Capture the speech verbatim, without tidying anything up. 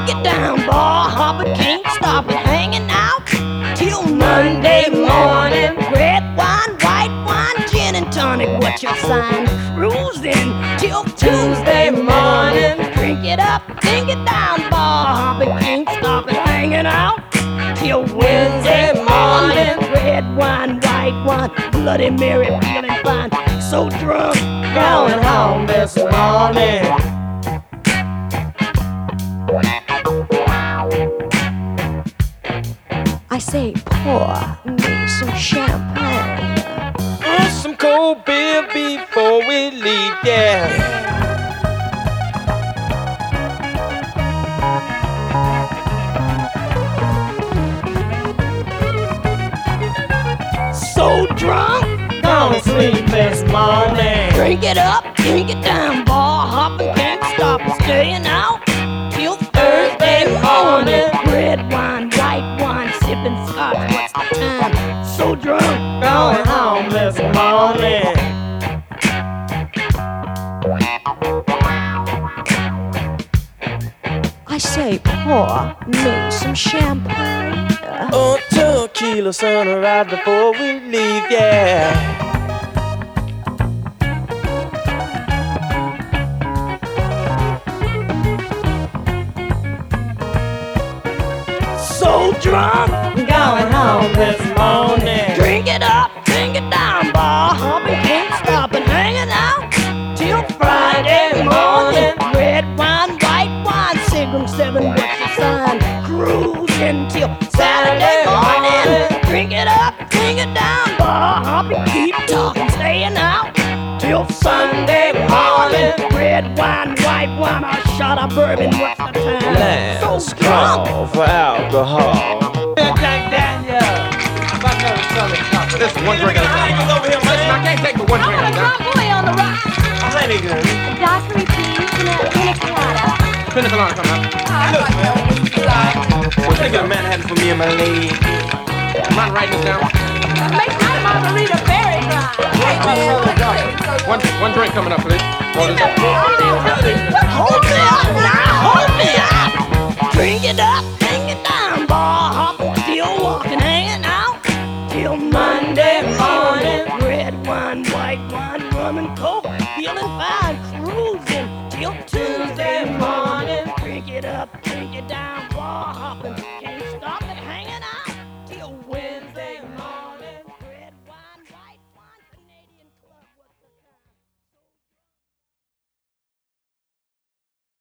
drink it down, bar hopping, can't stop it, hanging out till Monday morning. Red wine, white wine, gin and tonic, what's your sign? Cruising till Tuesday morning. Drink it up, drink it down, bar hopping, can't stop it, hanging out till Wednesday morning. Red wine, white wine, Bloody Mary, feeling fine, so drunk, going home this morning. I say, pour me some champagne. Mm, some cold beer before we leave, yeah. So drunk, Gonna sleep this morning. drink it up, drink it down, bar hopping, can't stop it, staying out till Thursday morning. Red wine, white wine, sipping scotch, what's the time? So drunk, Going home this morning. I say, pour me some champagne. Oh, tequila sun right before we leave, yeah. So drunk, Going home this morning. drink it up, drink it down, bar hopping, can't stop it, hanging out till Friday morning. Red wine, white wine, Seagram seven, what's the sign? Cruising till Saturday morning. Drink it up, drink it down, bar hopping, keep talking, staying out till Sunday morning. Red wine, white wine, a shot of bourbon, what's the time? Last So drunk. call for alcohol. Jack Daniel. Listen, one drink at a time. Over here, listen, I can't take but one drink at a time. boy on the rock. Plenty good. Daiquiri, please, and a pina colada. Pina colada coming up. We're gonna get a Manhattan for me and my lady. Mind writing this down? Make my margarita very dry. One, one drink coming up, please. What is it? Hold me up now, hold me up. Drink it up, drink it down, bar hopping, still walking, hanging out till Monday morning. Red wine, white wine, rum and coke, feeling fine, cruising till Tuesday morning. Drink it up, drink it down, bar hopping, can't stop.